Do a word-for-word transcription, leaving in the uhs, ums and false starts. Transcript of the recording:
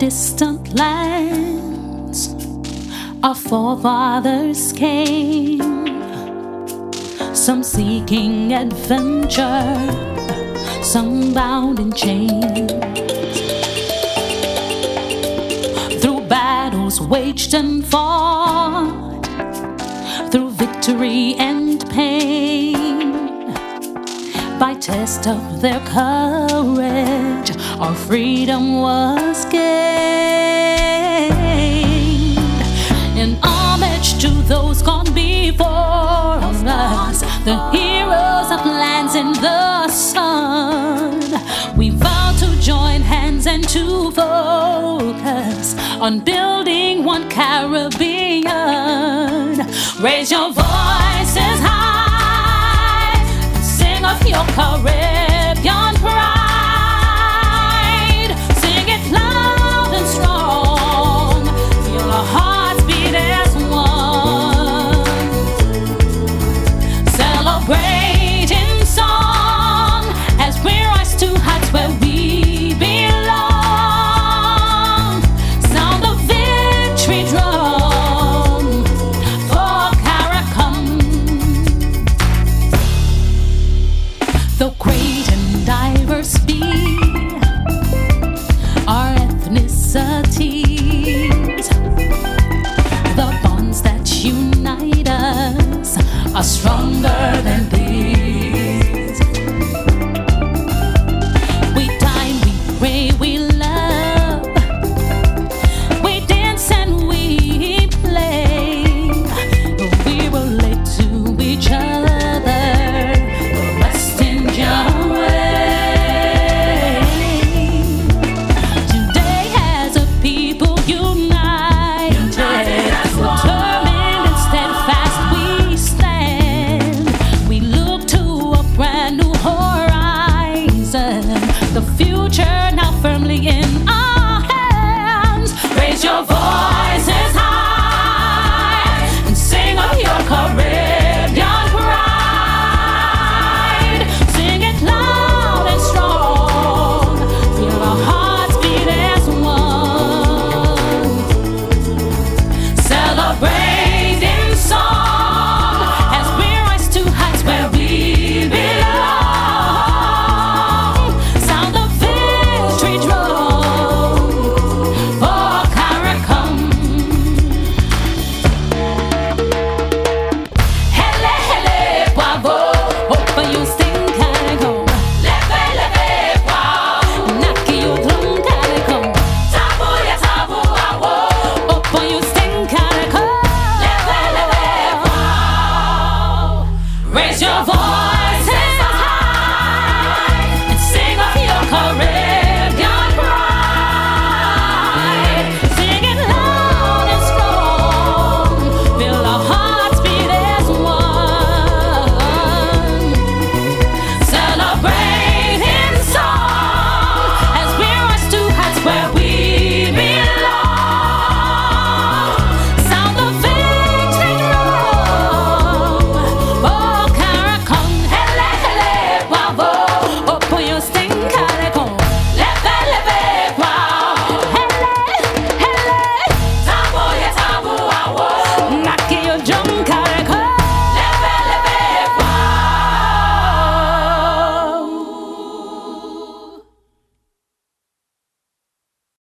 distant lands our forefathers came, some seeking adventure, some bound in chains. Through battles waged and fought, through victory and pain, by test of their courage, our freedom was gained. In homage to those gone before us, the heroes of lands in the sun, we vow to join hands and to focus on building one Caribbean. Raise your voices high, sing of your Caribbean pride. Sing it loud and strong, feel our hearts beat as one. Celebrate in song as we rise to heights where we belong. Sound the victory drum for CARICOM. Though crazy